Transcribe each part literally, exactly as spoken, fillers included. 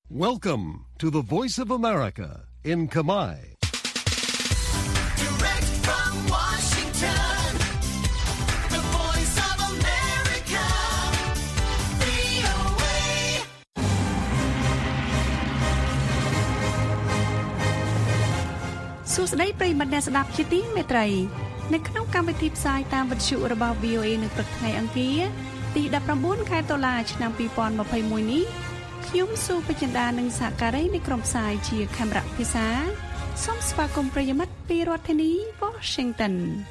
Welcome to the Voice of America in Khmer. Direct from Washington, the Voice of America, វី អូ เอសួស្តីប្រិយមិត្តអ្នកស្ដាប់ជាទីមេត្រីនៅក្នុងកម្មវិធីផ្សាយតាមវិទ្យុរបស់ វី អូ เอ នៅព្រឹកថ្ងៃអង្គារទីដប់ប្រាំបួនខែតុលាឆ្នាំពីរពាន់ម្ភៃមួយនេះខ្ញុំស៊ូបចិន្តានិងសហការីនៃក្រុមផ្សាយជាខេមរៈភាសាសូមស្វាគមន៍ប្រិយមិត្តពីរដ្ឋធានី Washington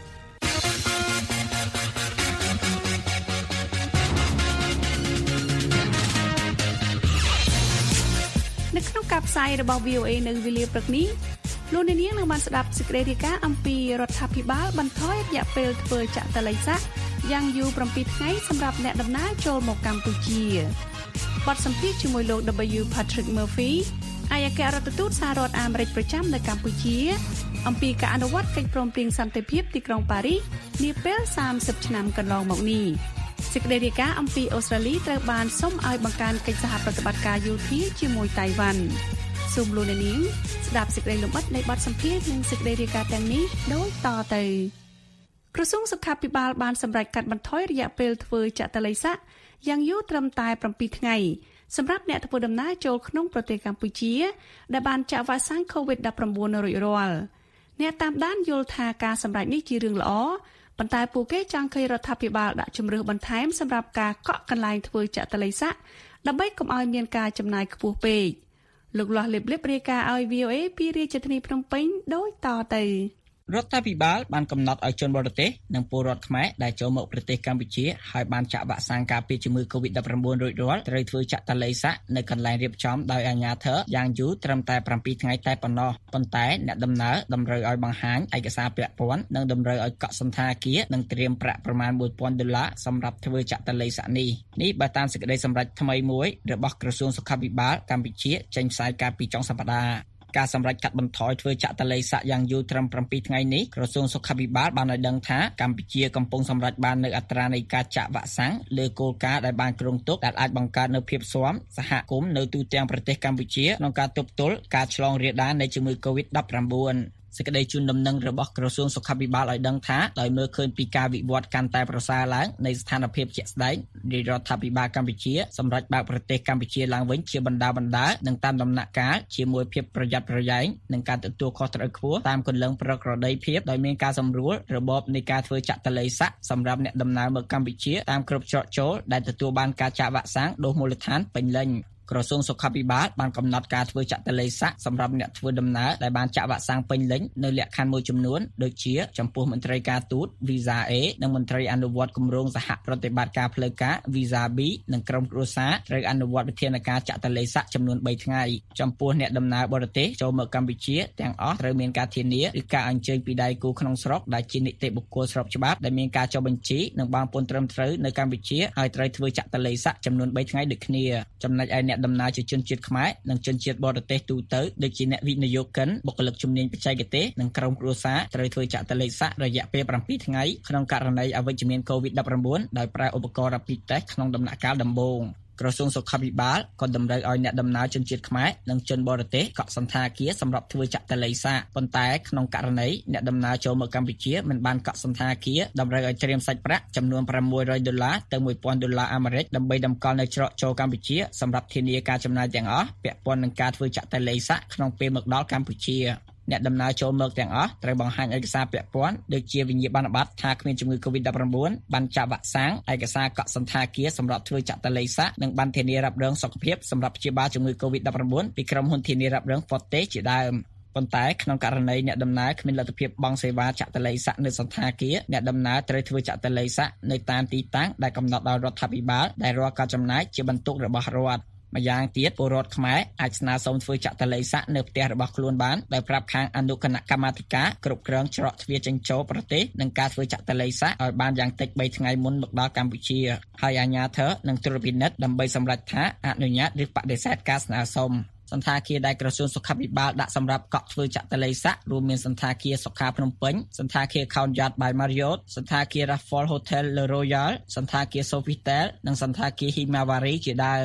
នៅក្នុងការផ្សាយរបស់ វី អូ เอ នៅវេលាព្រឹកនេះលោកអ្នកនាងនឹងបានស្ដាប់សេចក្តីរាយការណ៍អំពីរដ្ឋាភិបាលបន្ថយរយៈពេលធ្វើចតល័យស័ក្តិយ៉ាងយូរប្រាំពីរថ្ងៃសម្រាប់អ្នកដំណើរចូលមកកម្ពុជាបទសម្ភាសន៍ជាមួយលោក W Patrick Murphy ឯកអគ្គរដ្ឋទូតសហរដ្ឋអាមេរិកប្រចាំនៅកម្ពុជាអំពីការអនុវត្តកិច្ចព្រមព្រៀងសន្តិភាពទីក្រុងប៉ារីសនាពេលសាមសិបឆ្នាំកន្លងមកនេះសេចក្តីរាយការណ៍អំពីអូស្ត្រាលីត្រូវបានសុំឲ្យបង្កើនកិច្ចសហប្រតិបត្តិការយោធាជាមួយតៃវ៉ាន់សូមលោកអ្នកនាងស្ដាប់សេចក្តីលម្អិតនៃបទសម្ភាសន៍និងសេចក្តីរាយការណ៍ទាំងនេះដូចតទៅក្រសួងសុខាភិបាលបានសម្រេចកាត់បន្ថយរយៈពេលធ្វើចតល័យស័ក្តិយ៉ាងយូរត្រឹមតែប្រាំពីរថ្ងៃសម្រាប់អ្នកធ្វើដំណើរចូលក្នុងប្រទេសកម្ពុជាដែលបានចាក់វ៉ាក់សាំង កូវីដ ដប់ប្រាំបួន រួចរាល់អ្នកតាមដានយល់ថាការសម្រេចនេះជារឿងល្អប៉ុន្តែពួកគេចង់ឃើញរដ្ឋាភិបាលដាក់ជំរឿសបន្ថែមសម្រាប់ការកក់កន្លែងធ្វើចតល័យស័ក្តិដើម្បីកុំឲ្យមានការចំណាយខ្ពស់ពេកលោកលាស់លៀបលៀបរាយការណ៍ឲ្យ វី អូ เอ ពីរាជធានីភ្នំពេញដូចតទៅរដ្ឋាភិបាលបានកំណត់ឲ្យជនបរទេសនិងពលរដ្ឋខ្មែរដែលចូលមកប្រទេសកម្ពុជាហើយបានចាក់វ៉ាក់សាំងការពារជំងឺ កូវីដ ដប់ប្រាំបួន រួចរាល់ត្រូវធ្វើចតល័យស័ក្តិនៅកន្លែងរៀបចំដោយអាជ្ញាធរយ៉ាងយូរត្រឹមតែប្រាំពីរថ្ងៃតែប៉ុណ្ណោះប៉ុន្តែអ្នកដំណើរតម្រូវឲ្យបង្ហាញឯកសារពាក់ព័ន្ធនិងតម្រូវឲ្យកក់សន្តាគារនិងត្រៀមប្រាក់ប្រមាណមួយពាន់ដុល្លារសម្រាប់ធ្វើចតល័យស័ក្តិនេះនេះបើតាមសេចក្តីសម្រេចថ្មីមួយរបស់ក្រសួងសុខាភិបាលកម្ពុជាចេញផ្សាយកាលពីចុងសប្តាហ៍ការសម្រេចកាត់បន្ថយធ្វើចតល័យស័ក្តិយ៉ាងយូរត្រឹមប្រាំពីរថ្ងៃនេះក្រសួងសុខាភិបាលបានឲ្យដឹងថាកម្ពុជាកំពុងសម្រេចបាននូវអត្រានៃការចាក់វ៉ាក់សាំងលើគោលការណ៍ដែលបានគ្រោងទុកដែលអាចបង្កើតនូវភាពស៊ាំសហគមន៍នៅទូទាំងប្រទេសកម្ពុជាក្នុងការទប់ទល់ការឆ្លងរាលដាលនៃជំងឺ កូវីដ ដប់ប្រាំបួន សេចក្តីជូនដំណឹងរបស់ក្រសួងសុខាភិបាលឲ្យដឹងថាដោយមើលឃើញពីការវិវត្តកាន់តែប្រសើរឡើងនៃស្ថានភាពជាក់ស្ដែងរាជរដ្ឋាភិបាលកម្ពុជាសម្រាប់បើកប្រទេសកម្ពុជាឡើងវិញជាបណ្ដាបណ្ដានិងតាមដំណាក់កាលជាមួយភាពប្រយ័ត្នប្រយែងនិងការទទួលខុសត្រូវខ្ពស់តាមគន្លងប្រក្រតីភាពដោយមានការសម្រួលរបបនៃការធ្វើចតល័យស័ក្តិសម្រាប់អ្នកដំណើរមកកម្ពុជាតាមគ្រប់ច្រកចូលដែលទទួលបានការចាក់វ៉ាក់សាំងដូសមូលដ្ឋានពេញលេញក្រសួងសុខាភិបាលបានកំណត់ការធ្វើចតល័យស័ក្តិសម្រាប់អ្នកធ្វើដំណើរដែលបានចាក់វ៉ាក់សាំងពេញលេញនៅលក្ខខណ្ឌមួយចំនួនដូចជាចំពោះមន្ត្រីការទូត Visa A និងមន្ត្រីអនុវត្តគម្រោងសហប្រតិបត្តិការផ្លូវការ Visa B និងក្រុមគ្រួសារត្រូវអនុវត្តវិធានការចាក់តល័យស័ក្តិចំនួនបីថ្ងៃចំពោះអ្នកដំណើរបរទេសចូលមកកម្ពុជាទាំងអស់ត្រូវមានការធានាឬការអញ្ជើញពីដៃគូក្នុងស្រុកដែលជានីតិបុគ្គលស្របច្បាប់ដែលមានការចុះបញ្ជីនិងបានពន្ធត្រឹមត្រូវនៅកម្ពុជាហើយត្រូវធ្វើចាក់តល័យស័ក្តិចំនួនបីថ្ងៃដូចគ្នាចំណែកឯអ្នកដំណើរជាជនជាតិខ្មែរនិងជនជាតិបរទេសទូទៅដូចជាអ្នកវិនិយោគិនបុគ្គលិកជំនាញបច្ចេកទេសនិងក្រុមគ្រួសារត្រូវធ្វើចតល័យស័ក្តិរយៈពេលប្រាំពីរថ្ងៃក្នុងករណីអវិជ្ជមាន កូវីដ ដប់ប្រាំបួន ដោយប្រើឧបករណ៍ Rapid Test ក្នុងដំណាក់កាលដំបូងក្រសួងសុខាភិបាលក៏តម្រូវឲ្យអ្នកដំណើរជនជាតិខ្មែរនិងជនបរទេសកក់សន្តាគារសម្រាប់ធ្វើចតល័យស័ក្តិប៉ុន្តែក្នុងករណីអ្នកដំណើរចូលមកកម្ពុជាមិនបានកក់សន្តាគារតម្រូវឲ្យត្រៀមសាច់ប្រាក់ចំនួនប្រាំមួយរយដុល្លារទៅមួយពាន់ដុល្លារអាមេរិកដើម្បីតម្កល់នៅច្រកចូលកម្ពុជាសម្រាប់ធានាការចំណាយទាំងអស់ពាក់ព័ន្ធនឹងការធ្វើចតល័យស័ក្តិក្នុងពេលមកដល់កម្ពុជាអ្នកដំណើរចូលមកទាំងអស់ត្រូវបង្ហាញឯកសារពាក់ព័ន្ធដូចជាវិញ្ញាបនបត្រថាគ្មានជំងឺ កូវីដ ដប់ប្រាំបួន បានចាក់វ៉ាក់សាំងឯកសារកក់សន្តាគារសម្រាប់ធ្វើចតល័យស័ក្តិនិងបានធានារ៉ាប់រងសុខភាពសម្រាប់ព្យាបាលជំងឺ កូវីដ ដប់ប្រាំបួន ពីក្រុមហ៊ុនធានារ៉ាប់រង Fortis ជាដើមប៉ុន្តែក្នុងករណីអ្នកដំណើរគ្មានលទ្ធភាពបង់សេវាចតល័យស័ក្តិនៅសន្តាគារអ្នកដំណើរត្រូវធ្វើចតល័យស័ក្តិនៅតាមទីតាំងដែលកំណត់ដោយរដ្ឋាភិបាលដែលរាល់ការចំណាយជាបន្ទុករបស់រដ្ឋម្យ៉ាងទៀតពលរដ្ឋខ្មែរអាចស្នើសុំធ្វើចតល័យស័ក្តិនៅផ្ទះរបស់ខ្លួនបានដោយប្រាប់ខាងអនុគណៈកម្មាធិការគ្រប់គ្រងច្រកទ្វារចេញចូលប្រទេសនិងការធ្វើចតល័យស័ក្តិឲ្យបានយ៉ាងតិចបីថ្ងៃមុនមកដល់កម្ពុជាហើយអាជ្ញាធរនឹងត្រួតពិនិត្យដើម្បីសម្រេចថាអនុញ្ញាតឬបដិសេធការស្នើសុំសន្តាគារដែលក្រសួងសុខាភិបាលដាក់សម្រាប់កក់ធ្វើចតល័យស័ក្តិរួមមានសន្តាគារសុខាភ្នំពេញសន្តាគារ Khao Yat by Marriott សន្តាគារ Raffles Hotel Le Royal សន្តាគារ Sofitel និងសន្តាគារ Himawari ជាដើម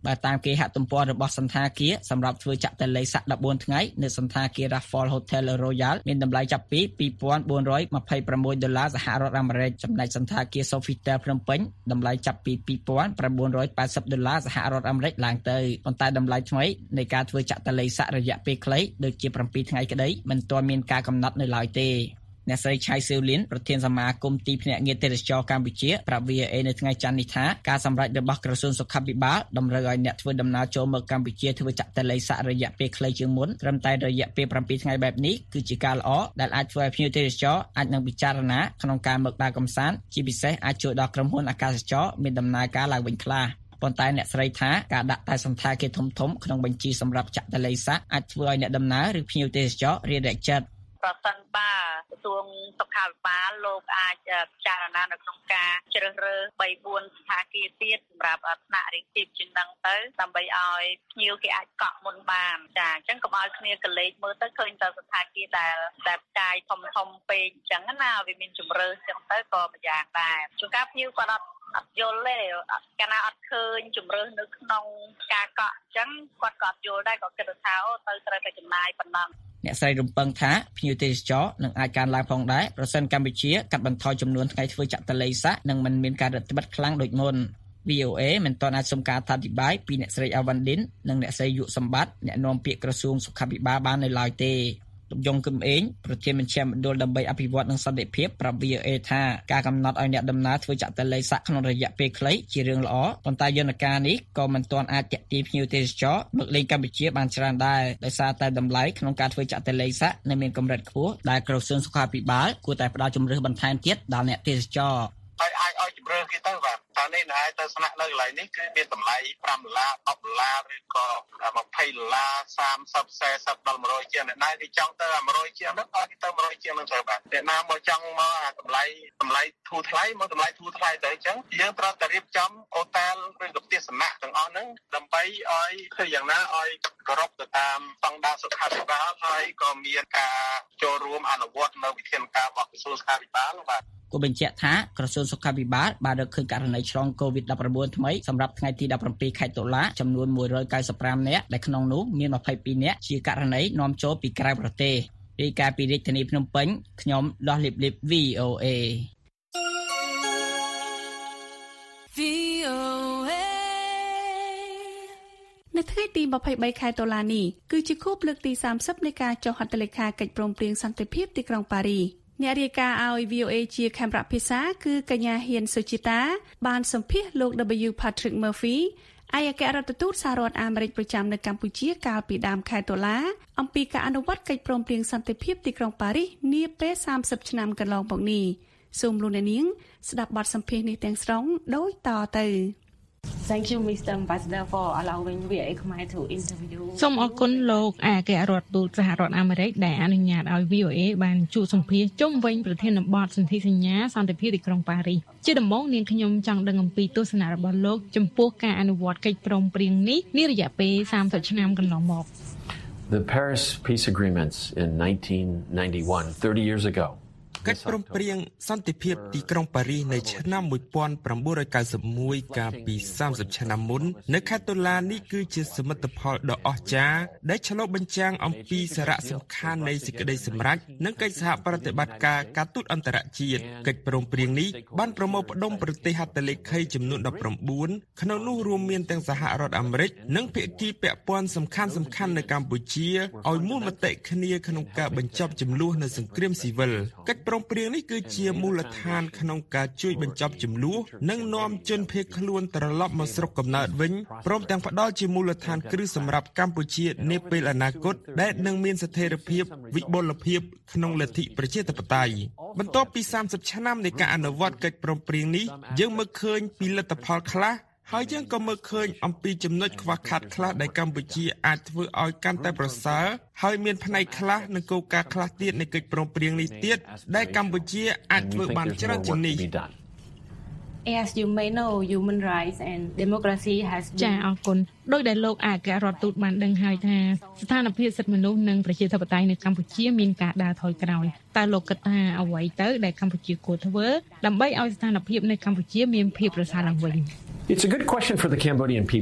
បើតាមគេហទំព័ររបស់សន្តាគារសម្រាប់ធ្វើចាក់តេឡេសាក់14ថ្ងៃនៅសន្តាគារ Raffles Hotel Royal មានតម្លៃចាប់ពី two thousand four hundred twenty-six ដុល្លារសហរដ្ឋអាមេរិកចំណែកសន្តាគារ Sofitel ភ្នំពេញតម្លៃចាប់ពី two thousand nine hundred eighty ដុល្លារសហរដ្ឋអាមេរិកឡើងទៅប៉ុន្តែតម្លៃថ្មីនៃការធ្វើចាក់តេឡេសាក់រយៈពេលខ្លីដូចជាsevenថ្ងៃក្តីមិនទាន់មានការកំណត់នៅឡើយទេអ្នកស្រីឆៃស៊ូលីនប្រធានសមាគមទីភ្នាក់ងារទេសចរកម្ពុជាប្រាប់ V O A នៅថ្ងៃច័ន្ទនេះថាការសម្រេចរបស់ក្រសួងសុខាភិបាលតម្រូវឲ្យអ្នកធ្វើដំណើរចូលមកកម្ពុជាធ្វើចាក់តេឡេសាក់រយៈពេលខ្លីជាងមុនត្រឹមតែរយៈពេលsevenថ្ងៃបែបនេះគឺជាការល្អដែលអាចធ្វើឲ្យភ្ញៀវទេសចរអាចនឹងពិចារណាក្នុងការមកដើរកម្សាន្តជាពិសេសអាចជួយដល់ក្រុមហ៊ុនអាកាសចរមានដំណើរការឡើងវិញខ្លះប៉ុន្តែអ្នកស្រីថាការដាក់តែសន្តាគារធំៗក្នុងបញ្ជីសម្រាប់ចាក់តេឡេសាក់អាចធ្វើឲ្យអ្នកដំណើរឬភ្ញៀវទេសចររារែកចិត្តប្រសិនបើក្រសួងសុខាភិបាលលោកអាចពិចារណានៅក្នុងការជ្រើសរើសthree fourសន្តាគារទៀតសម្រាប់ថ្នាក់រៀងទីជាងហ្នឹងទៅដើម្បីឲ្យភ្ញៀវគេអាចកក់មុនបានចាអញ្ចឹងកុំឲ្យគ្នាកលេចមើលទៅឃើញតែសន្តាគារដែលតែផ្កាយធំធំពេកអញ្ចឹងណាវាមានជំរើសអញ្ចឹងទៅក៏ម្យ៉ាងដែរជួនកាលភ្ញៀវគាត់អត់អត់យល់ទេកាលណាអត់ឃើញជំរើសនៅក្នុងការកក់អញ្ចឹងគាត់ក៏អត់យល់ដែរក៏គិតថាអូទៅត្រូវតែចំណាយប៉ុណ្ណឹងអ្នកស្រីរំពឹងថាភ្ញៀវទេសចរនឹងអាចកើនឡើងផងដែរប្រសិនកម្ពុជាកាត់បន្ថយចំនួនថ្ងៃធ្វើចាក់តេឡេសាក់និងមិនមានការរឹតបន្តឹងខ្លាំងដូចមុន V O A មិនទាន់អាចសុំការអធិប្បាយពីអ្នកស្រីអាវ៉ាន់ឌិននិងអ្នកស្រីយុសម្បត្តិអ្នកនាំពាក្យក្រសួងសុខាភិបាលបាននៅឡើយទេលោកយងគឹមអេងប្រធានមជ្ឈមណ្ឌលដើម្បីអភិវឌ្ឍនិងសន្តិភាពប្រាប់ V O A ថាការកំណត់ឲ្យអ្នកដំណើរធ្វើចាក់តេឡេសាក់ក្នុងរយៈពេលខ្លីជារឿងល្អប៉ុន្តែយន្តការនេះក៏មិនទាន់អាចទាក់ទាញភ្ញៀវទេសចរមកលេងកម្ពុជាបានច្រើនដែរដោយសារតែតម្លៃក្នុងការធ្វើចាក់តេឡេសាក់នៅមានកម្រិតខ្ពស់ដែលក្រសួងសុខាភិបាលគួរតែផ្តល់ជំរឿសបន្ថែមទៀតដល់អ្នកទេសចរហើយអាចឲ្យជំរឿសគេទៅបាទតែនេះណែទៅស្នាក់នៅកន្លែងនេះគឺមានតម្លៃfiveដុល្លារtenដុល្លារឬក៏twentyដុល្លារthirty fortyដល់one hundredជាងអ្នកណាគេចង់ទៅone hundredជាងហ្នឹងឲ្យគេទៅone hundredជាងហ្នឹងត្រូវបាទអ្នកណាមកចង់មកអាតម្លៃតម្លៃធូរថ្លៃមកតម្លៃធូរថ្លៃទៅអញ្ចឹងយើងត្រូវតែរៀបចំហូតែលឬក៏ផ្ទះសំណាក់ទាំងអស់ហ្នឹងដើម្បីឲ្យធ្វើយ៉ាងណាឲ្យគោរពទៅតាមស្តង់ដារសុខាភិបាលហើយក៏មានការចូលរួមអនុវត្តនៅវិធានការរបស់ក្រសួងសុខាភិបាលបាទគូបញ្ជាក់ថាក្រសួងសុខាភិបាលបានរកឃើញករណីឆ្លង COVID nineteen ថ្មីសម្រាប់ថ្ងៃទីseventeenខែតុលាចំនួនone hundred ninety-fiveនាក់ដែលក្នុងនោះមានtwenty-twoនាក់ជាករណីនាំចូលពីក្រៅប្រទេសរាយការណ៍ពីរាជធានីភ្នំពេញខ្ញុំដោះលីបលីប V O A នៅថ្ងៃទីtwenty-threeខែតុលានេះគឺជាខួបលើកទីthirtyនៃការចុះហត្ថលេខាកិច្ចព្រមព្រៀងសន្តិភាពទីក្រុងប៉ារីសអ្នករាយការណ៍ឲ្យ V O A ជាខេមរៈភាសាគឺកញ្ញាហ៊ានសុជីតាបានសម្ភាសលោក W Patrick Murphy ឯកអគ្គរដ្ឋទូតសហរដ្ឋអាមេរិកប្រចាំនៅកម្ពុជាកាលពីដើមខែតុលាអំពីការអនុវត្តកិច្ចព្រមព្រៀងសន្តិភាពទីក្រុងប៉ារីសនាពេលthirtyឆ្នាំកន្លងមកនេះសូមលោកអ្នកនាងស្ដាប់បទសម្ភាសន៍នេះទាំងស្រុងដូចតទៅ Thank you Mister Ambassador for allowing V O A Khmer to interview សូមអរគុណលោកឯកអគ្គរដ្ឋទូតសហរដ្ឋអាមេរិកដែលអនុញ្ញាតឲ្យ V O A បានជួបសម្ភាសន៍ជុំវិញប្រធានបទសន្ធិសញ្ញាសន្តិភាពទីក្រុងប៉ារីសជាដំបូងនាងខ្ញុំចង់ដឹងអំពីទស្សនៈរបស់លោកចំពោះការអនុវត្តកិច្ចព្រមព្រៀងនេះនារយៈពេលthirtyឆ្នាំកន្លងមក The Paris Peace Agreements in nineteen ninety-one, thirty years ago កិច្ចព្រមព្រៀងសន្តិភាពទីក្រុងប៉ារីសនៅឆ្នាំnineteen ninety-oneកាលពីthirtyឆ្នាំមុននៅខេត្តតុលានេះគឺជាសមិទ្ធផលដ៏អស្ចារ្យដែលឆ្លុះបញ្ចាំងអំពីសារៈសំខាន់នៃសេចក្តីសម្រេចនិងកិច្ចសហប្រតិបត្តិការការទូតអន្តរជាតិកិច្ចព្រមព្រៀងនេះបានប្រមូលផ្ដុំប្រទេសហត្ថលេខីចំនួនnineteenក្នុងនោះរួមមានទាំងសហរដ្ឋអាមេរិកនិងភាគីពាក់ព័ន្ធសំខាន់ៗនៅកម្ពុជាឲ្យមូលមតិគ្នាក្នុងការបញ្ចប់ជម្លោះនៅសង្គ្រាមស៊ីវិលកិច្ចព្រមព្រៀងនេះគឺជាមូលដ្ឋានក្នុងការជួយបញ្ចប់ជម្លោះនិងនាំជនភៀសខ្លួនត្រឡប់មកស្រុកកំណើតវិញព្រមទាំងផ្ដល់ជាមូលដ្ឋានគ្រឹះសម្រាប់កម្ពុជានាពេលអនាគតដែលនឹងមានស្ថិរភាពវិបុលភាពក្នុងលទ្ធិប្រជាធិបតេយ្យបន្ទាប់ពីthirtyឆ្នាំនៃការអនុវត្តកិច្ចព្រមព្រៀងនេះយើងមើលឃើញពីលទ្ធផលខ្លះហើយយើងក៏មើលឃើញអំពីចំណុចខ្វះខាតខ្លះដែលកម្ពុជាអាចធ្វើឲ្យកាន់តែប្រសើរហើយមានផ្នែកខ្លះនិងគោលការណ៍ខ្លះទៀតនៃកិច្ចព្រមព្រៀងនេះទៀតដែលកម្ពុជាអាចធ្វើបានច្រើនជាងនេះ As you may know human rights and democracy has ចាអរគុណដោយដែលលោកអគ្គរដ្ឋទូតបានដឹងហើយថាស្ថានភាពសិទ្ធិមនុស្សនិងប្រជាធិបតេយ្យនៅកម្ពុជាមានការដើរថយក្រោយតើលោកគិតថាអ្វីទៅដែលកម្ពុជាគួរធ្វើដើម្បីឲ្យស្ថានភាពនៅកម្ពុជាមានភាពប្រសើរឡើងវិញ It's a good question for the Cambodian people.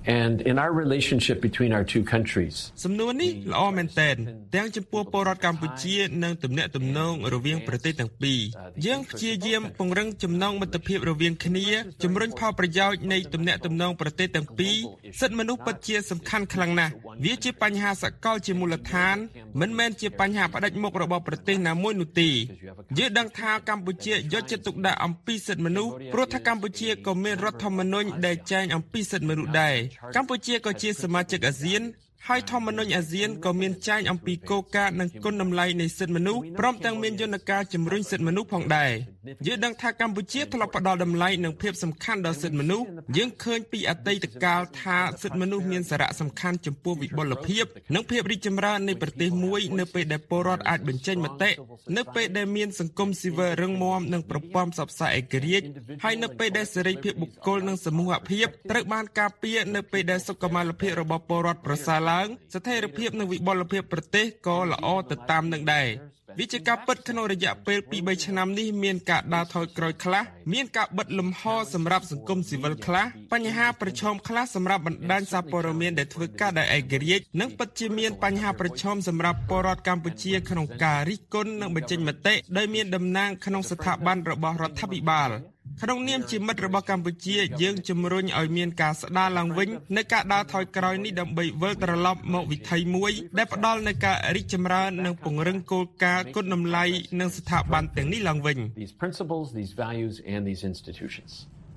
And in our relationship between our two countries សំណួរនេះល្អមែនទែនទាំងចំពោះពលរដ្ឋកម្ពុជានិងទំនាក់ទំនងរវាងប្រទេសទាំងពីរយើងព្យាយាមពង្រឹងចំណងមិត្តភាពរវាងគ្នាជំរុញផលប្រយោជន៍នៃទំនាក់ទំនងប្រទេសទាំងពីរសិទ្ធិមនុស្សពិតជាសំខាន់ខ្លាំងណាស់វាជាបញ្ហាសកលជាមូលដ្ឋានមិនមែនជាបញ្ហាផ្ដាច់មុខរបស់ប្រទេសណាមួយនោះទេយើងដឹងថាកម្ពុជាយកចិត្តទុកដាក់អំពីសិទ្ធិមនុស្សព្រោះថាកម្ពុជាក៏មានរដ្ឋធម្មនុញ្ញដែលចែងអំពីសិទ្ធិមនុស្សដែរកម្ពុជាក៏ជាសមាជិកអាស៊ានហើយធម្មនុញ្ញអាស៊ានក៏មានចែងអំពីគោលការណ៍និងគុណតម្លៃនៃសិទ្ធិមនុស្សព្រមទាំងមានយន្តការជំរុញសិទ្ធិមនុស្សផងដែរយើងដឹងថាកម្ពុជាធ្លាប់ផ្ដល់តម្លៃនិងភាពសំខាន់ដល់សិទ្ធិមនុស្សយើងឃើញពីអតីតកាលថាសិទ្ធិមនុស្សមានសារៈសំខាន់ចំពោះវិបុលភាពនិងភាពរីកចម្រើននៃប្រទេសមួយនៅពេលដែលពលរដ្ឋអាចបញ្ចេញមតិនៅពេលដែលមានសង្គមស៊ីវិលរឹងមាំនិងប្រព័ន្ធផ្សព្វផ្សាយឯករាជ្យហើយនៅពេលដែលសេរីភាពបុគ្គលនិងសមូហភាពត្រូវបានការពារនៅពេលដែលសុខុមាលភាពរបស់ពលរដ្ឋប្រសើរឡើងស្ថិរភាពនិងវិបុលភាពប្រទេសក៏ល្អទៅតាមនឹងដែរវិជាការពិតក្នុងរយៈពេល ពីរបី ឆ្នាំនេះមានការដើរថយក្រោយខ្លះមានការបិទលំហសម្រាប់សង្គមស៊ីវិលខ្លះបញ្ហាប្រឈមខ្លះសម្រាប់បណ្ដាញសារព័ត៌មានដែលធ្វើការដោយឯករាជ្យនិងពិតជាមានបញ្ហាប្រឈមសម្រាប់ពលរដ្ឋកម្ពុជាក្នុងការរិះគន់និងបញ្ចេញមតិដោយមានតំណាងក្នុងស្ថាប័នរបស់រដ្ឋាភិបាលក្នុងនាមជាមិត្តរបស់កម្ពុជាយើងជំរុញឲ្យមានការស្ដារឡើងវិញនៅការដើរថយក្រោយនេះដើម្បីវិលត្រឡប់មកវិថីមួយដែលផ្ដល់នូវការរីកចម្រើននិងពង្រឹងគោលការណ៍គុណតម្លៃនិងស្ថាប័នទាំងនេះឡើងវិញ these principles these values and these institutions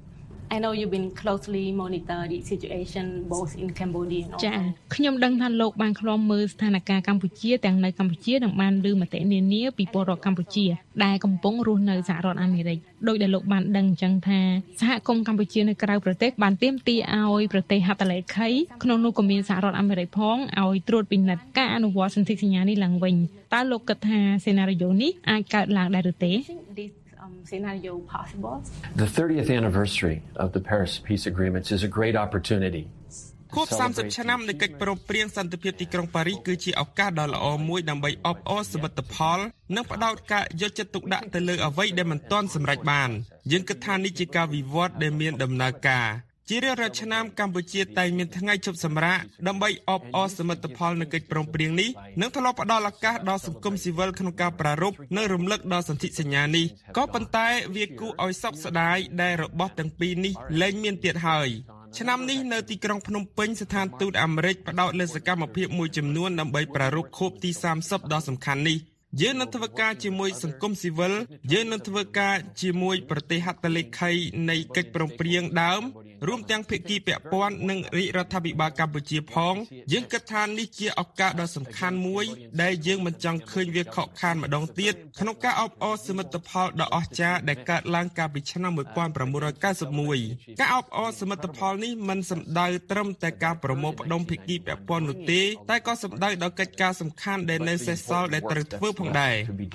I know you've been closely monitor the situation both in Cambodia and ចា៎ខ្ញុំដឹងថាលោកបានឃ្លាំមើលស្ថានភាពកម្ពុជាទាំងនៅកម្ពុជានិងបានលើមតិនានាពីពលរដ្ឋកម្ពុជាដែលកំពុងរស់នៅសហរដ្ឋអាមេរិកដោយដែលលោកបានដឹងអញ្ចឹងថាសហគមន៍កម្ពុជានៅក្រៅប្រទេសបានទាមទារឲ្យប្រទេសហត្ថលេខីក្នុងនោះក៏មានសហរដ្ឋអាមេរិកផងឲ្យត្រួតពិនិត្យការអនុវត្តសន្ធិសញ្ញានេះឡើងវិញតើលោកគិតថាសេណារីយ៉ូនេះអាចកើតឡើងដែរឬទេ scenario possible The thirtieth anniversary of the Paris Peace Agreements is a great opportunity គប់សាមសិបឆ្នាំនៃកិច្ចព្រមព្រៀងសន្តិភាពទីក្រុងប៉ារីសគឺជាឱកាសដ៏ល្អមួយដើម្បីអបអរសមិទ្ធផលនិងផ្ដោតការយកចិត្តទុកដាក់ទៅលើអ្វីដែលមិនទាន់សម្រេចបានយើងគិតថានេះជាការវិវត្តដែលមានដំណើរការជារៀងរាល់ឆ្នាំកម្ពុជាតែងមានថ្ងៃជប់សម្រាកដើម្បីអបអរសមិទ្ធផលនៃកិច្ចព្រមព្រៀងនេះនិងធ្លាប់ផ្ដល់ឱកាសដល់សង្គមស៊ីវិលក្នុងការប្រារព្ធនិងរំលឹកដល់សន្ធិសញ្ញានេះក៏ប៉ុន្តែវាគួរឲ្យសោកស្ដាយដែលរបស់ទាំងពីរនេះលែងមានទៀតហើយឆ្នាំនេះនៅទីក្រុងភ្នំពេញស្ថានទូតអាមេរិកផ្ដោតលើសកម្មភាពមួយចំនួនដើម្បីប្រារព្ធខួបទីសាមសិបដ៏សំខាន់នេះយើងនឹងធ្វើការជាមួយសង្គមស៊ីវិលយើងនឹងធ្វើការជាមួយប្រទេសហត្ថលេខីនៃកិច្ចព្រមព្រៀងដើមរួមទាំងភាគីពាក់ព័ន្ធនិងរាជរដ្ឋាភិបាលកម្ពុជាផងយើងគិតថានេះជាឱកាសដ៏សំខាន់មួយដែលយើងមិនចង់ឃើញវាខកខានម្ដងទៀតក្នុងការអបអរសមិទ្ធផលដ៏អស្ចារ្យដែលកើតឡើងកាលពីឆ្នាំmột nghìn chín trăm chín mươi mốtការអបអរសមិទ្ធផលនេះមិនសំដៅត្រឹមតែការប្រមូលផ្ដុំភាគីពាក់ព័ន្ធនោះទេតែក៏សំដៅដល់កិច្ចការសំខាន់ដែលនៅសេសសល់ដែលត្រូវធ្វើផងដែរ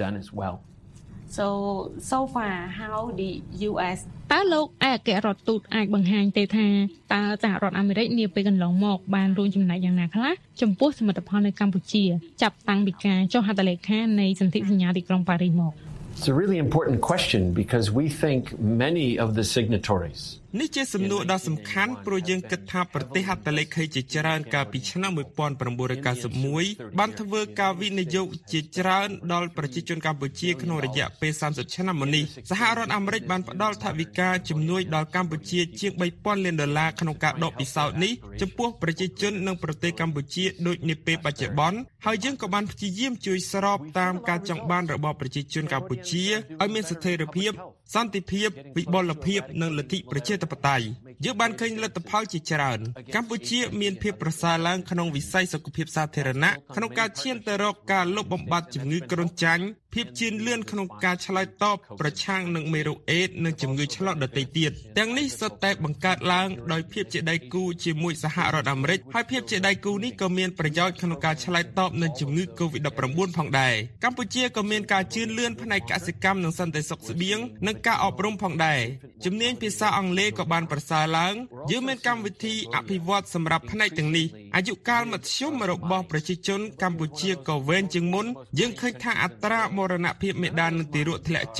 So so far how the U S តើលោកឯកអគ្គរដ្ឋទូតអាចបង្ហាញទេថាតើសហរដ្ឋអាមេរិកនាពេលកន្លងមកបានរួមចំណែកយ៉ាងណាខ្លះចំពោះសមិទ្ធផលនៅកម្ពុជាចាប់តាំងពីការចុះហត្ថលេខានៃសន្ធិសញ្ញាទីក្រុងប៉ារីសមក It's a really important question because we think many of the signatories នេះជាសំណួរដ៏សំខាន់ព្រោះយើងគិតថាប្រទេសហត្ថលេខីជាច្រើនកាលពីឆ្នាំmột nghìn chín trăm chín mươi mốtបានធ្វើការវិនិយោគជាច្រើនដល់ប្រជាជនកម្ពុជាក្នុងរយៈពេលសាមសិបឆ្នាំមកនេះសហរដ្ឋអាមេរិកបានផ្ដល់ថវិកាជំនួយដល់កម្ពុជាជាងបីពាន់លានដុល្លារក្នុងការដកពិសោធន៍នេះចំពោះប្រជាជននិងប្រទេសកម្ពុជាដូចនាពេលបច្ចុប្បន្នហើយយើងក៏បានព្យាយាមជួយស្របតាមការចង់បានរបស់ប្រជាជនកម្ពុជាឲ្យមានស្ថិរភាពសន្តិភាពវិបុលភាពនិងលទ្ធិប្រជាធិបតេយ្យយើងបានឃើញលទ្ធផលជាច្រើនកម្ពុជាមានភាពប្រសើរឡើងក្នុងវិស័យសុខភាពសាធារណៈក្នុងការឈានទៅរកការលុបបំបាត់ជំងឺគ្រុនចាញ់ភាពជឿនលឿនក្នុងការឆ្លើយតបប្រឆាំងនឹងមេរោគអេដស៍និងជំងឺឆ្លងដទៃទៀតទាំងនេះសុទ្ធតែបង្កើតឡើងដោយភាពជាដៃគូជាមួយសហរដ្ឋអាមេរិកហើយភាពជាដៃគូនេះក៏មានប្រយោជន៍ក្នុងការឆ្លើយតបនឹងជំងឺ កូវីដ ដប់ប្រាំបួន ផងដែរកម្ពុជាក៏មានការជឿនលឿនផ្នែកកសិកម្មនិងសន្តិសុខស្បៀងនិងការអប់រំផងដែរជំនាញភាសាអង់គ្លេសក៏បានប្រសើរឡើងយើងមានកម្មវិធីអភិវឌ្ឍសម្រាប់ផ្នែកទាំងនេះអាយុកាលមធ្យមរបស់ប្រជាជនកម្ពុជាក៏វែងជាងមុនយើងឃើញថាអត្រាមរណភាពមេដាននិងទារកធ្លាក់ចុះ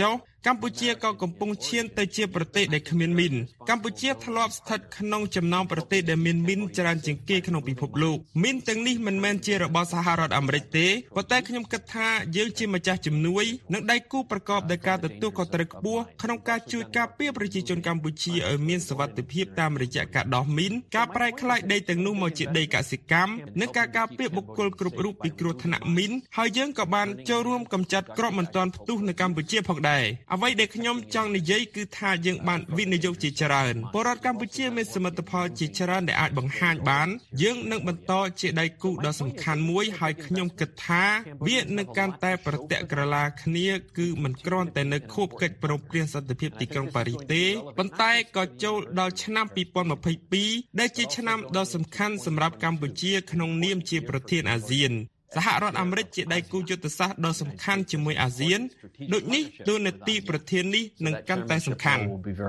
កម្ពុជាក៏កំពុងឈានទៅជាប្រទេសដែលគ្មានមីនកម្ពុជាធ្លាប់ស្ថិតក្នុងចំណោមប្រទេសដែលមានមីនច្រើនជាងគេក្នុងពិភពលោកមីនទាំងនេះមិនមែនជារបស់សហរដ្ឋអាមេរិកទេប៉ុន្តែខ្ញុំគិតថាយើងជាម្ចាស់ជំនួយនិងដៃគូប្រកបដោយការទទួលខុសត្រូវខ្ពស់ក្នុងការជួយការពារប្រជាជនកម្ពុជាឲ្យមានសុវត្ថិភាពតាមរយៈការដោះមីនការប្រែក្លាយដីទាំងនោះមកជាដីកសិកម្មនិងការការពារបុគ្គលគ្រប់រូបពីគ្រោះថ្នាក់មីនហើយយើងក៏បានចូលរួមកម្ចាត់គ្រាប់មិនទាន់ផ្ទុះនៅកម្ពុជាផងដែរអ្វីដែលខ្ញុំចង់និយាយគឺថាយើងបានវិនិយោគជាច្រើនពលរដ្ឋកម្ពុជាមានសមិទ្ធផលជាច្រើនដែលអាចបង្ហាញបានយើងនឹងបន្តជាដៃគូដ៏សំខាន់មួយហើយខ្ញុំគិតថាវានឹងកាន់តែប្រតិក្រឡាគ្នាគឺមិនគ្រាន់តែនៅខួបកិច្ចព្រមព្រៀងសន្តិភាពទីក្រុងប៉ារីសទេប៉ុន្តែក៏ចូលដល់ឆ្នាំពីរពាន់ម្ភៃពីរដែលជាឆ្នាំដ៏សំខាន់សម្រាប់កម្ពុជាក្នុងនាមជាប្រធានអាស៊ានសហរដ្ឋអាមេរិកជាដៃគូយុទ្ធសាស្ត្រដ៏សំខាន់ជាមួយអាស៊ានដូចនេះតួនាទីប្រធាននេះនឹងកាន់តែសំខាន់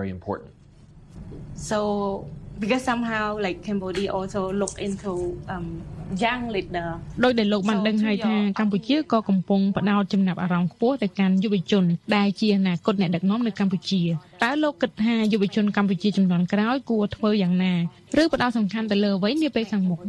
So because somehow like Cambodia also look into um young leader ដោយដែលលោកបានដឹងហើយថាកម្ពុជាក៏កំពុងផ្ដោតចំណាប់អារម្មណ៍ខ្ពស់ទៅកាន់យុវជនដែលជាអនាគតអ្នកដឹកនាំនៅកម្ពុជាតើលោកគិតថាយុវជនកម្ពុជាជំនាន់ក្រោយគួរធ្វើយ៉ាងណាឬផ្ដោតសំខាន់ទៅលើអ្វីនាពេលខាងមុខ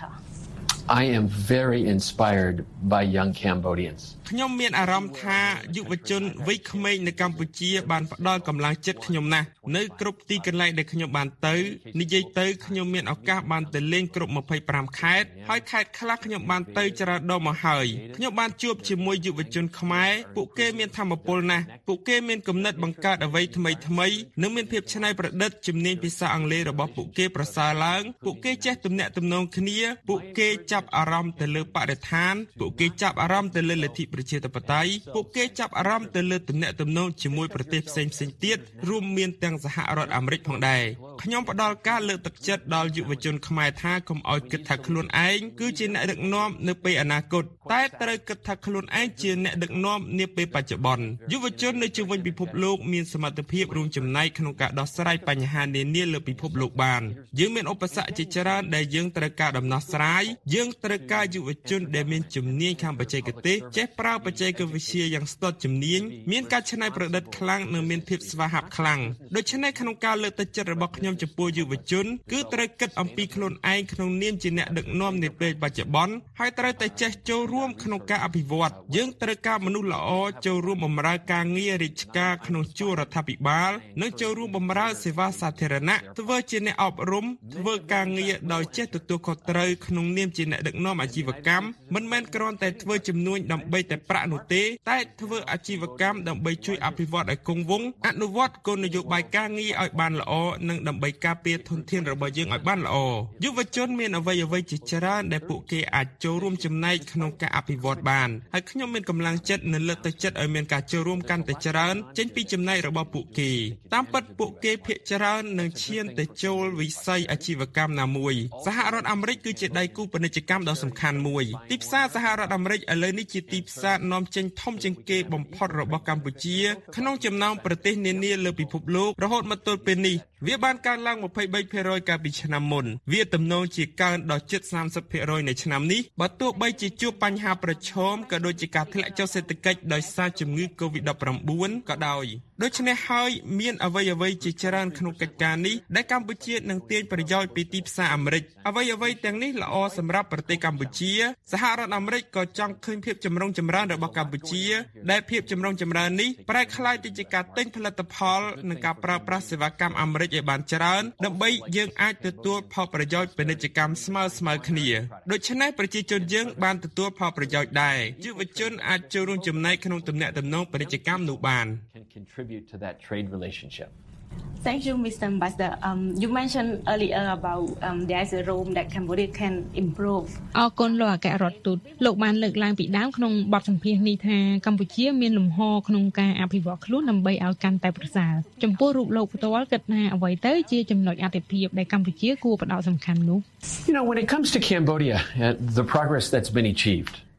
I am very inspired by young Cambodians. ខ្ញុំមានអារម្មណ៍ថាយុវជនវ័យក្មេងនៅកម្ពុជាបានផ្ដល់កម្លាំងចិត្តខ្ញុំណាស់នៅគ្រប់ទីកន្លែងដែលខ្ញុំបានទៅនិយាយទៅខ្ញុំមានឱកាសបានទៅលេងគ្រប់ម្ភៃប្រាំខេត្តហើយខេត្តខ្លះខ្ញុំបានទៅច្រើនដងមកហើយខ្ញុំបានជួបជាមួយយុវជនខ្មែរពួកគេមានធម៌ពលណាស់ពួកគេមានគំនិតបង្កើតអ្វីថ្មីថ្មីនិងមានភាពច្នៃប្រឌិតជំនាញភាសាអង់គ្លេសរបស់ពួកគេប្រសើរឡើងពួកគេចេះទំនាក់ទំនងគ្នាពួកគេចាប់អារម្មណ៍ទៅលើបរិស្ថានពួកគេចាប់អារម្មណ៍ទៅលើលទ្ធិប្រជាធិបតេយ្យពួកគេចាប់អារម្មណ៍ទៅលើទំនាក់ទំនងជាមួយប្រទេសផ្សេងៗទៀតរួមមានទាំងសហរដ្ឋអាមេរិកផងដែរខ្ញុំផ្ដល់ការលើកទឹកចិត្តដល់យុវជនខ្មែរថាកុំឲ្យគិតថាខ្លួនឯងគឺជាអ្នកដឹកនាំនៅពេលអនាគតតែត្រូវគិតថាខ្លួនឯងជាអ្នកដឹកនាំនាពេលបច្ចុប្បន្នយុវជននៅជុំវិញពិភពលោកមានសមត្ថភាពរួមចំណែកក្នុងការដោះស្រាយបញ្ហានានាលើពិភពលោកបានយើងមានឧបសគ្គជាច្រើនដែលយើងត្រូវការដំណោះស្រាយយើងត្រូវការយុវជនដែលមានជំនាញខាងបច្ចេកទេសចេះប្រើបច្ចេកវិទ្យាយ៉ាងស្ទាត់ជំនាញមានការច្នៃប្រឌិតខ្លាំងនិងមានភាពស្វាហាប់ខ្លាំងដូច្នេះក្នុងការលើកទឹកចិត្តរបស់ខ្ញុំចំពោះយុវជនគឺត្រូវគិតអំពីខ្លួនឯងក្នុងនាមជាអ្នកដឹកនាំនាពេលបច្ចុប្បន្នហើយត្រូវតែចេះចូលរួមក្នុងការអភិវឌ្ឍយើងត្រូវការមនុស្សល្អចូលរួមបម្រើការងាររាជការក្នុងជួររដ្ឋាភិបាលនិងចូលរួមបម្រើសេវាសាធារណៈធ្វើជាអ្នកអប់រំធ្វើការងារដោយចេះទទួលខុសត្រូវក្នុងនាមជាអ្នកដឹកនាំអាជីវកម្មមិនមែនគ្រាន់តែធ្វើជំនួញដើម្បីតែប្រាក់នោះទេតែធ្វើអាជីវកម្មដើម្បីជួយអភិវឌ្ឍឲ្យគង់វង្សអនុវត្តគោលនយោបាយការងារឲ្យបានល្អនិងដើម្បីការពារធនធានរបស់យើងឲ្យបានល្អយុវជនមានអ្វីអ្វីជាច្រើនដែលពួកគេអាចចូលរួមចំណែកក្នុងការអភិវឌ្ឍបានហើយខ្ញុំមានកម្លាំងចិត្តនិងលើកទឹកចិត្តឲ្យមានការចូលរួមកាន់តែច្រើនចេញពីចំណែករបស់ពួកគេតាមពិតពួកគេភាគច្រើននឹងឈានទៅចូលវិស័យអាជីវកម្មណាមួយសហរដ្ឋអាមេរិកគឺជាដៃគូពាណិជ្ជកម្មដ៏សំខាន់មួយទីផ្សារសហរដ្ឋអាមេរិកឥឡូវនេះជាទីផ្សារនាំចេញធំជាងគេបំផុតរបស់កម្ពុជាក្នុងចំណោមប្រទេសនានាលើពិភពលោករហូតមកទល់ពេលនេះវាបានកើនឡើងยี่สิบสามเปอร์เซ็นต์ កាលពីឆ្នាំមុនវាទំនងជាកើនដល់ជិត សាមសិបភាគរយ នៅឆ្នាំនេះបើទោះបីជាជួបបញ្ហាប្រឈមក៏ដូចជាការធ្លាក់ចុះសេដ្ឋកិច្ចដោយសារជំងឺ កូវីដ ដប់ប្រាំបួន ក៏ដោយដូច្នេះហើយមានអ្វីអ្វីជាច្រើនក្នុងកិច្ចការនេះដែលកម្ពុជានឹងទាញប្រយោជន៍ពីទីផ្សារអាមេរិកអ្វីអ្វីទាំងនេះល្អសម្រាប់ប្រទេសកម្ពុជាសហរដ្ឋអាមេរិកក៏ចង់ឃើញភាពចម្រុងចម្រើនរបស់កម្ពុជាដែលភាពចម្រុងចម្រើននេះប្រែក្លាយទៅជាការទិញផលិតផលនិងការប្រើប្រាស់សេវាកម្មអាមេរិកឲ្យបានច្រើនដើម្បីយើងអាចទទួលផលប្រយោជន៍ពាណិជ្ជកម្មស្មើស្មើគ្នាដូច្នេះប្រជាជនយើងបានទទួលផលប្រយោជន៍ដែរយុវជនអាចចូលរួមចំណែកក្នុងទំនាក់ទំនងពាណិជ្ជកម្មនោះបាន contribute to that trade relationship. Thank you, Mister Ambassador. Um, you mentioned earlier about um, there's a room that Cambodia can improve. អរគុណលោកអគ្គរដ្ឋទូតលោកបានលើកឡើងពីដើមក្នុងបទសម្ភាសន៍នេះថាកម្ពុជាមានលំហក្នុងការអភិវឌ្ឍខ្លួនដើម្បីឲ្យកាន់តែប្រសើរចំពោះរូបលោកផ្ទាល់គិតថាអ្វីទៅជាចំណុចអាទិភាពដែលកម្ពុជាគួរផ្ដោតសំខាន់នោះ You know, when it comes to Cambodia, uh, the progress that's been achieved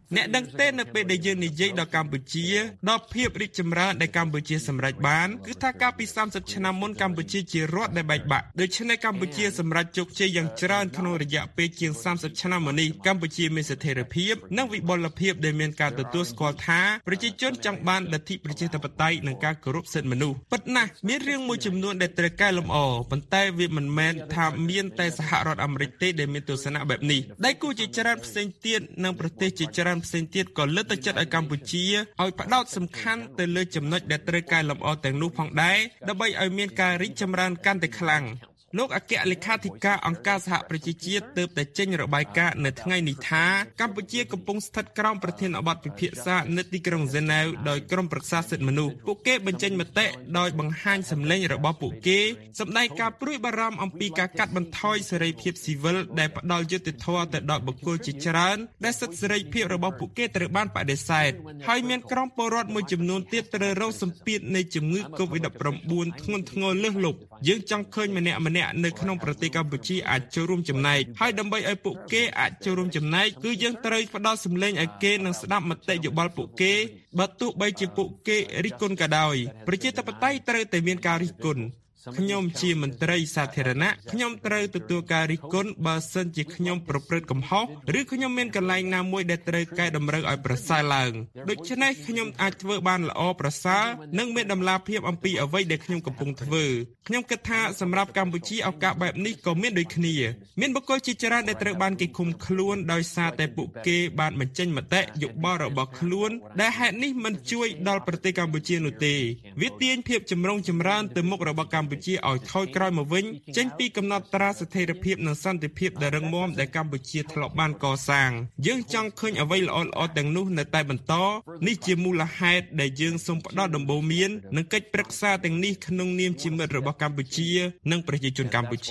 អ្នកដឹងទេនៅពេលដែលយើងនិយាយដល់កម្ពុជាដល់ភាពរីកចម្រើនដែលកម្ពុជាសម្រេចបានគឺថាកាលពីសាមសិបឆ្នាំមុនកម្ពុជាជារដ្ឋដែលបែកបាក់ដូច្នេះកម្ពុជាសម្រេចជោគជ័យយ៉ាងច្រើនក្នុងរយៈពេលជាងសាមសិបឆ្នាំមកនេះកម្ពុជាមានស្ថិរភាពនិងវិបុលភាពដែលមានការទទួលស្គាល់ថាប្រជាជនចង់បានលទ្ធិប្រជាធិបតេយ្យនិងការគោរពសិទ្ធិមនុស្សពិតណាស់មានរឿងមួយចំនួនដែលត្រូវកែលម្អប៉ុន្តែវាមិនមែនថាមានតែសហរដ្ឋអាមេរិកទេដែលមានទស្សនៈបែបនេះដៃគូជាច្រើនផ្សេងទៀតនិងប្រទេសជាច្រើនផ្សេងទៀតក៏លើកទឹកចិត្តឲ្យកម្ពុជាឲ្យផ្ដោតសំខាន់ទៅលើចំណុចដែលត្រូវកែលម្អទាំងនោះផងដែរដើម្បីឲ្យមានការរីកចម្រើនកាន់តែខ្លាំងលោកអគ្គលេខាធិការអង្គការសហប្រជាជាតិទើបតែចេញរបាយការណ៍នៅថ្ងៃនេះថាកម្ពុជាកំពុងស្ថិតក្រោមប្រធានបទពិភាក្សានៅទីក្រុងហ្សឺណែវដោយក្រុមប្រឹក្សាសិទ្ធិមនុស្សពួកគេបញ្ចេញមតិដោយបង្ហាញសម្លេងរបស់ពួកគេសម្ដែងការព្រួយបារម្ភអំពីការកាត់បន្ថយសេរីភាពស៊ីវិលដែលផ្ដល់យុត្តិធម៌ទៅដល់បុគ្គលជាច្រើនដែលសិទ្ធិសេរីភាពរបស់ពួកគេត្រូវបានបដិសេធហើយមានក្រុមពលរដ្ឋមួយចំនួនទៀតត្រូវរងសម្ពាធនៃជំងឺ កូវីដ ដប់ប្រាំបួន ធ្ងន់ធ្ងរលើសលប់យើងចង់ឃើញម្នាក់ម្នាក់នៅក្នុងប្រទេសកម្ពុជាអាចចូលរួមចំណែកហើយដើម្បីឲ្យពួកគេអាចចូលរួមចំណែកគឺយើងត្រូវផ្ដល់សម្លេងឲ្យគេនិងស្ដាប់មតិយោបល់ពួកគេបើទោះបីជាពួកគេរិះគន់ក៏ដោយប្រជាធិបតេយ្យត្រូវតែមានការរិះគន់ខ្ញុំជាមន្ត្រីសាធារណៈខ្ញុំត្រូវទទួលការរិះគន់បើសិនជាខ្ញុំប្រព្រឹត្តកំហុសឬខ្ញុំមានកន្លែងណាមួយដែលត្រូវកែតម្រូវឲ្យប្រសើរឡើងដូច្នេះខ្ញុំអាចធ្វើបានល្អប្រសើរនិងមានតម្លាភាពអំពីអ្វីដែលខ្ញុំកំពុងធ្វើខ្ញុំគិតថាសម្រាប់កម្ពុជាឱកាសបែបនេះក៏មានដូចគ្នាមានបុគ្គលជាច្រើនដែលត្រូវបានគេឃុំខ្លួនដោយសារតែពួកគេបានបញ្ចេញមតិយោបល់របស់ខ្លួនដែលហេតុនេះមិនជួយដល់ប្រទេសកម្ពុជានោះទេវាទាញភាពចម្រុងចម្រើនទៅមុខរបស់កម្ពុជាឲ្យថយក្រោយមកវិញចេញពីកំណត់ត្រាស្ថិរភាពនិងសន្តិភាពដែលរឹងមាំដែលកម្ពុជាធ្លាប់បានកសាងយើងចង់ឃើញអ្វីល្អៗទាំងនោះនៅតែបន្តនេះជាមូលហេតុដែលយើងសូមផ្ដល់ដំបូន្មាននិងកិច្ចប្រឹក្សាទាំងនេះក្នុងនាមជាមិត្តរបស់កម្ពុជានិងប្រជាជនកម្ពុជា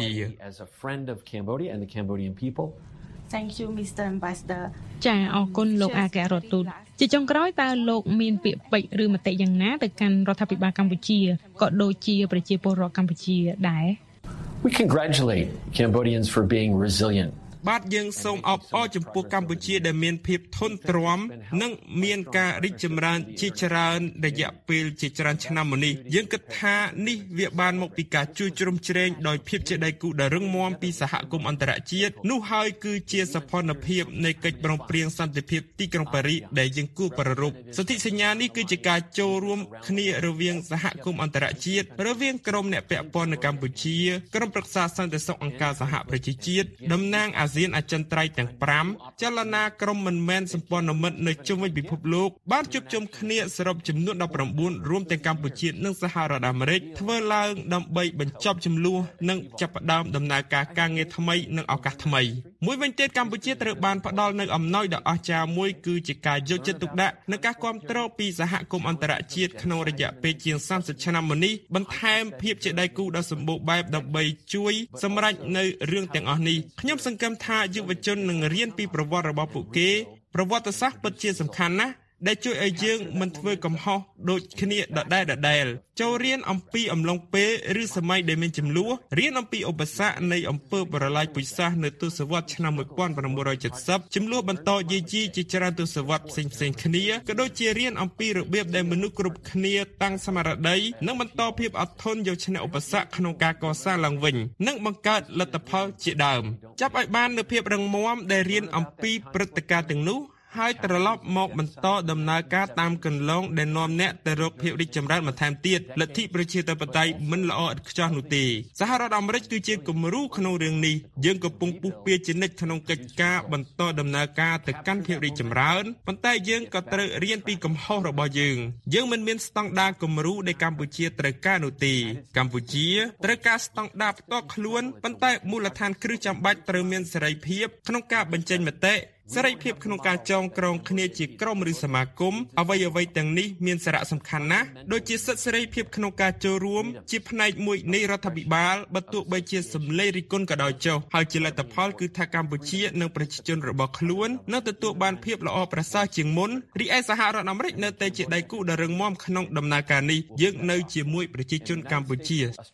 Thank you Mister Ambassador ចាអរគុណលោកអគ្គរដ្ឋទូតជាចុងក្រោយតើលោកមានពាក្យពេចន៍ឬមតិយ៉ាងណាទៅកាន់រដ្ឋាភិបាលកម្ពុជាក៏ដូចជាប្រជាពលរដ្ឋកម្ពុជាដែរ We congratulate Cambodians for being resilient បាទយើងសូមអបអរចំពោះកម្ពុជាដែលមានភាពធន់ទ្រាំនិងមានការរីកចម្រើនជាច្រើនរយៈពេលជាច្រើនឆ្នាំមកនេះយើងគិតថានេះវាបានមកពីការជួយជ្រោមជ្រែងដោយភាពជាដៃគូដ៏រឹងមាំពីសហគមន៍អន្តរជាតិនោះហើយគឺជាសភនភាពនៃកិច្ចព្រមព្រៀងសន្តិភាពទីក្រុងប៉ារីសដែលយើងគួរប្រារព្ធសន្ធិសញ្ញានេះគឺជាការចូលរួមគ្នារវាងសហគមន៍អន្តរជាតិរវាងក្រុមអ្នកពាក់ព័ន្ធនៅកម្ពុជាក្រុមប្រឹក្សាសន្តិសុខអង្គការសហប្រជាជាតិតំណាងអាស៊ានអចិន្ត្រៃយ៍ទាំងប្រាំចលនាក្រុមមិនមែនសម្ព័ន្ធមិត្តនៅជុំវិញពិភពលោកបានជួបជុំគ្នាសរុបចំនួនដប់ប្រាំបួនរួមទាំងកម្ពុជានិងសហរដ្ឋអាមេរិកធ្វើឡើងដើម្បីបញ្ចប់ជម្លោះនិងចាប់ផ្ដើមដំណើរការការងារថ្មីនិងឱកាសថ្មីមួយវិញទៀតកម្ពុជាត្រូវបានផ្ដល់នូវអំណោយដ៏អស្ចារ្យមួយគឺជាការយកចិត្តទុកដាក់និងការគាំទ្រពីសហគមន៍អន្តរជាតិក្នុងរយៈពេលជាងសាមសិបឆ្នាំមកនេះបន្ថែមភាពជាដៃគូដ៏សម្បូរបែបដើម្បីជួយសម្រេចនៅរឿងទាំងអស់នេះខ្ញុំសង្ឃឹមថាយុវជននឹងរៀនពីប្រវត្តិរបស់ពួកគេប្រវត្តិសាស្ត្រពិតជាសំខាន់ណាស់ដែលជួយឲ្យយើងមិនធ្វើកំហុសដូចគ្នាដដែលដដែលចូលរៀនអំពីអំឡុងពេលឬសម័យដែលមានចំនួនរៀនអំពីឧបសគ្គនៃអំពើបរលាយពូជសាសន៍នៅទសវត្សរ៍ឆ្នាំmột nghìn chín trăm七mươiចំនួនបន្តយាយីជាច្រើនទសវត្សរ៍ផ្សេងផ្សេងគ្នាក៏ដូចជារៀនអំពីរបៀបដែលមនុស្សគ្រប់គ្នាតាំងស្មារតីនិងបន្តភាពអត់ធន់យកឈ្នះឧបសគ្គក្នុងការកសាងឡើងវិញនិងបង្កើតលទ្ធផលជាដើមចាប់ឲ្យបាននូវភាពរឹងមាំដែលរៀនអំពីព្រឹត្តិការណ៍ទាំងនោះហើយត្រឡប់មកបន្តដំណើរការតាមគន្លងដែលនាំអ្នកទៅរកភាពរីកចម្រើនបន្ថែមទៀតលទ្ធិប្រជាធិបតេយ្យមិនល្អឥតខ្ចោះនោះទេសហរដ្ឋអាមេរិកគឺជាគំរូក្នុងរឿងនេះយើងកំពុងពុះពៀជានិច្ចក្នុងកិច្ចការបន្តដំណើរការទៅកាន់ភាពរីកចម្រើនប៉ុន្តែយើងក៏ត្រូវរៀនពីកំហុសរបស់យើងយើងមិនមានស្តង់ដារគំរូដែលកម្ពុជាត្រូវការនោះទេកម្ពុជាត្រូវការស្តង់ដារផ្ទាល់ខ្លួនប៉ុន្តែមូលដ្ឋានគ្រឹះចាំបាច់ត្រូវមានសេរីភាពក្នុងការបញ្ចេញមតិសេរីភាពក្នុងការចងក្រងគ្នាជាក្រុមឬសមាគមអ្វីអ្វីទាំងនេះមានសារៈសំខាន់ណាស់ដូចជាសិទ្ធិសេរីភាពក្នុងការចូលរួមជាផ្នែកមួយនៃរដ្ឋាភិបាលបើទោះបីជាសម្លេងរិះគន់ក៏ដោយចុះហើយជាលទ្ធផលគឺថាកម្ពុជានិងប្រជាជនរបស់ខ្លួននៅទទួលបានភាពល្អប្រសើរជាងមុនរីឯសហរដ្ឋអាមេរិកនៅតែជាដៃគូដ៏រឹងមាំក្នុងដំណើរការនេះយើងនៅជាមួយប្រជាជនកម្ពុជា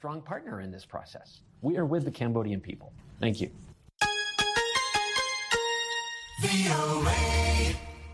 We are with the Cambodian people. Thank you.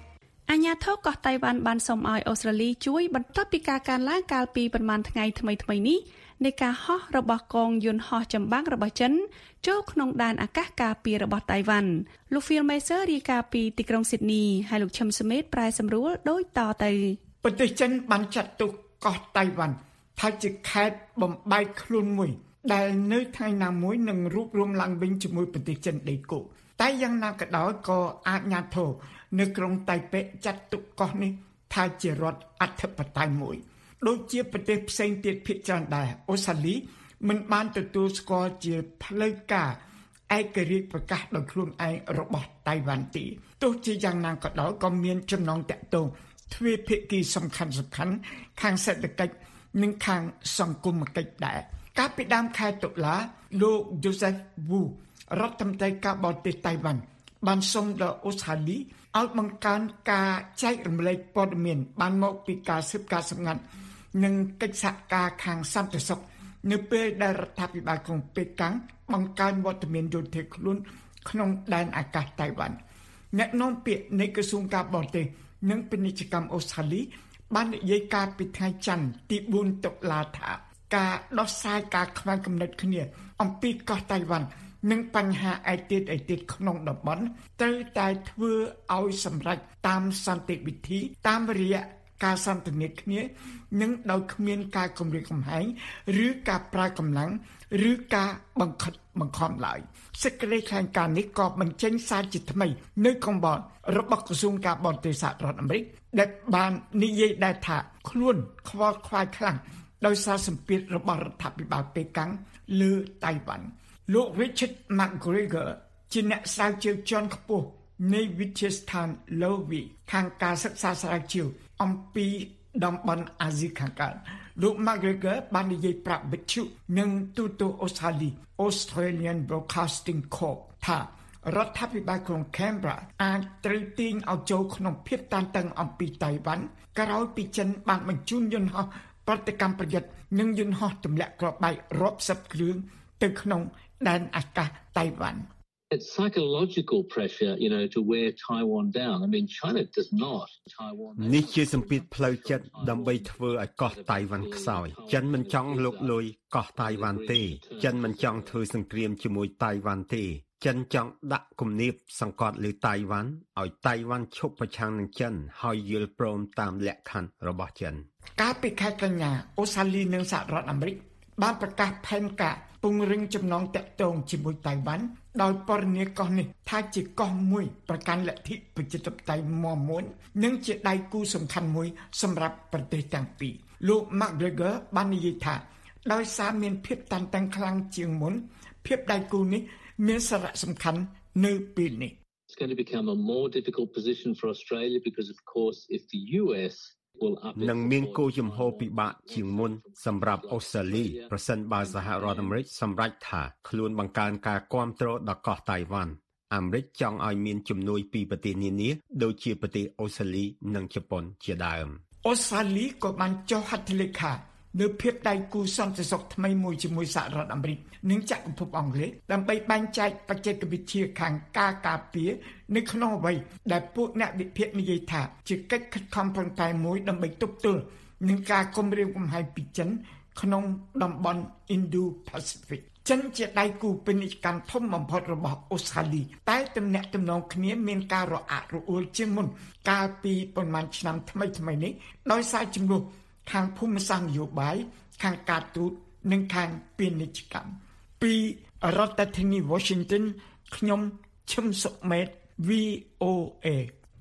អាញាធរកោះតៃវ៉ាន់បានសូមឲ្យអូស្ត្រាលីជួយបន្ទាប់ពីការកើនឡើងកាលពីប្រមាណថ្ងៃថ្មីៗនេះនៃការហោះរបស់កងយន្តហោះចម្បាំងរបស់ចិនចូលក្នុងដែនអាកាសការពាររបស់តៃវ៉ាន់លោក Phil Mercer រាយការណ៍ពីទីក្រុង Sydney ហើយលោកឈឹមសមេតប្រែសម្រួលដូចតទៅប្រទេសចិនបានចាត់ទុកកោះតៃវ៉ាន់ថាជាខេត្តបំបែកខ្លួនមួយដែលនៅថ្ងៃណាមួយនឹងរួបរวมឡើងវិញជាមួយប្រទេសចិនដេកគោតែយ៉ាងណាក៏ដោយក៏អាជ្ញាធរនៅក្រុងតៃប៉េចាត់ទុកកោះនេះថាជារដ្ឋអធិបតេយ្យមួយដូចជាប្រទេសផ្សេងទៀតភាគច្រើនដែរអូស្ត្រាលីមិនបានទទួលស្គាល់ជាផ្លូវការឯករាជ្យប្រកាសដោយខ្លួនឯងរបស់តៃវ៉ាន់ទេទោះជាយ៉ាងណាក៏ដោយក៏មានចំណងតាក់ទងទ្វេភាគីសំខាន់សំខាន់ខាងសេដ្ឋកិច្ចនិងខាងសង្គមគិច្ចដែរកាលពីដើមខែតុលាលោក Joseph Wu រដ្ឋមន្ត្រីការបរទេសតៃវ៉ាន់បានសុំដល់អូស្ត្រាលីឲ្យបង្កើនការចែករំលែកព័ត៌មានបានមកពីការស៊ើបការសម្ងាត់និងកិច្ចសហការខាងសន្តិសុខនៅពេលដែលរដ្ឋាភិបាលក្រុងប៉េកាំងបង្កើនវត្តមានយោធាខ្លួនក្នុងដែនអាកាសតៃវ៉ាន់អ្នកនាំពាក្យនៃក្រសួងការបរទេសនិងពាណិជ្ជកម្មអូស្ត្រាលីបាននិយាយការពីថ្ងៃច័ន្ទទីបួនតុលាថាការដោះស្រាយការខ្វែងគំនិតគ្នាអំពីកោះតៃវ៉ាន់និងបញ្ហាឯទៀតឯទៀតក្នុងតំបន់ត្រូវតែធ្វើឲ្យសម្រេចតាមសន្តិវិធីតាមរយៈការសន្ទនាគ្នានិងដោយគ្មានការគំរាមកំហែងឬការប្រើកម្លាំងឬការបង្ខិតបង្ខំឡើយសេចក្តីថ្លែងការណ៍នេះក៏បញ្ចេញសារជាថ្មីនៅកង្វល់របស់ក្រសួងការបរទេសសហរដ្ឋអាមេរិកដែលបាននិយាយដែរថាខ្លួនខ្វល់ខ្វាយខ្លាំងដោយសារសម្ពាធរបស់រដ្ឋាភិបាលប៉េកាំងលើតៃវ៉ាន់លោក Richard McGregor ជាអ្នកស្រាវជ្រាវជាន់ខ្ពស់នៃវិទ្យាស្ថាន Lowy ខាងការសិក្សាស្រាវជ្រាវអំពីតំបន់អាស៊ីខាងកើតលោក McGregor បាននិយាយប្រាប់វិទ្យុនិងទូតអូស្ត្រាលី Australian Broadcasting Corp ថារដ្ឋាភិបាលក្រុង Canberra អាចត្រូវទាញឲ្យចូលក្នុងភាពតានតឹងអំពីតៃវ៉ាន់ក្រោយពីចិនបានបញ្ជូនយន្តហោះប្រតិកម្មប្រយុទ្ធនិងយន្តហោះទម្លាក់គ្រាប់បែករាប់សិបគ្រឿងទៅក្នុងដែនអាកាសតៃវ៉ាន់ It's psychological pressure, you know, to wear Taiwan down. I mean, China does not. Taiwan. នេះជាសម្ពាធផ្លូវចិត្តដើម្បីធ្វើឲ្យកោះតៃវ៉ាន់ខ្សោយចិនមិនចង់លុកលុយកោះតៃវ៉ាន់ទេចិនមិនចង់ធ្វើសង្គ្រាមជាមួយតៃវ៉ាន់ទេចិនចង់ដាក់គំនាបសង្កត់លើតៃវ៉ាន់ឲ្យតៃវ៉ាន់ឈប់ប្រឆាំងនឹងចិនហើយយល់ព្រមតាមលក្ខខណ្ឌរបស់ចិនកាលពីខែកញ្ញាអូស្ត្រាលីនិងសហរដ្ឋអាមេរិកបានប្រកាសផែនការពង្រឹងចំណងតាក់ទងជាមួយតៃវ៉ាន់ដោយពណ៌នាកោះនេះថាជាកោះមួយប្រកាន់លទ្ធិប្រជាធិបតេយ្យមាំមួននិងជាដៃគូសំខាន់មួយសម្រាប់ប្រទេសទាំងពីរលោក McGregor បាននិយាយថាដោយសារមានភាពតានតឹងខ្លាំងជាងមុនភាពដៃគូនេះមានសារៈសំខាន់នៅពេលនេះ It's going to become a more difficult position for Australia because of course if the U S នឹងមានគោលជំហរពិបាកជាងមុនសម្រាប់អូស្ត្រាលីប្រសិនបើសហរដ្ឋអាមេរិកសម្រេចថាខ្លួនបង្កើនការគាំទ្រដល់កោះតៃវ៉ាន់អាមេរិកចង់ឲ្យមានជំនួយពីប្រទេសនានាដូចជាប្រទេសអូស្ត្រាលីនិងជប៉ុនជាដើមអូស្ត្រាលីក៏បានចុះហត្ថលេខានៅភាពដៃគូសន្តិសុខថ្មីមួយជាមួយសហរដ្ឋអាមេរិកនិងចក្រភពអង់គ្លេសដើម្បីបែងចែកបច្ចេកវិទ្យាខាងការការពារនៅក្នុងអ្វីដែលពួកអ្នកវិភាគនិយាយថាជាកិច្ចខិតខំប្រឹងប្រែងមួយដើម្បីទប់ទល់នឹងការគំរាមកំហែងពីចិនក្នុងតំបន់ Indo-Pacific ចិនជាដៃគូពាណិជ្ជកម្មធំបំផុតរបស់អូស្ត្រាលីតែទំនាក់ទំនងគ្នាមានការរអាក់រអួលជាងមុនកាលពីប្រមាណឆ្នាំថ្មីថ្មីនេះដោយសារចំនួនខាងភូមិសាស្ត្រនយោបាយខាងការទូតនិងខាងពាណិជ្ជកម្មពីរដ្ឋធានី Washington ខ្ញុំឈឹមសុមេត V O A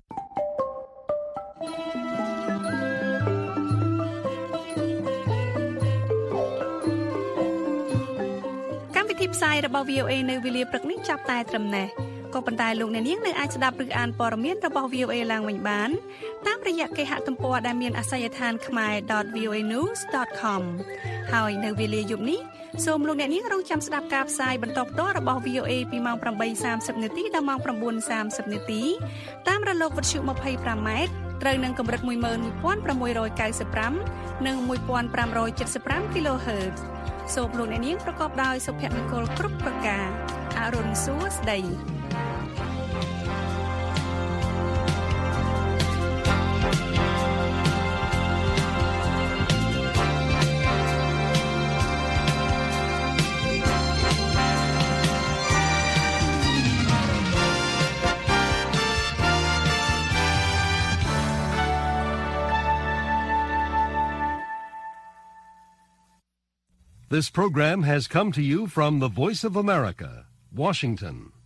កម្មវិធីផ្សាយរបស់ V O A នៅវេលាព្រឹកនេះចាប់តែត្រឹមនេះក៏ប៉ុន្តែលោកអ្នកនាងនៅអាចស្ដាប់ឬអានព័ត៌មានរបស់ V O A ឡើងវិញបានតាមរយៈគេហទំព័រដែលមានអាសយដ្ឋាន khmae dot v o a news dot com ហើយនៅវេលាយប់នេះសូមលោកអ្នកនាងរងចាំស្ដាប់ការផ្សាយបន្តផ្ទាល់របស់ V O A ពីម៉ោង ប្រាំបីសាមសិប នាទីដល់ម៉ោង ៩ សាមសិប នាទីតាមរលកវិទ្យុ ยี่สิบห้า ម៉ែត្រត្រូវនឹងកម្រិត một nghìn một trăm sáu mươiห้า និង một nghìn năm trămเจ็ดสิบห้า kHz សូមលោកអ្នកនាងប្រកបដោយសុភមង្គលគ្រប់ប្រការអរុនសួស្ដី This program has come to you from the Voice of America, Washington.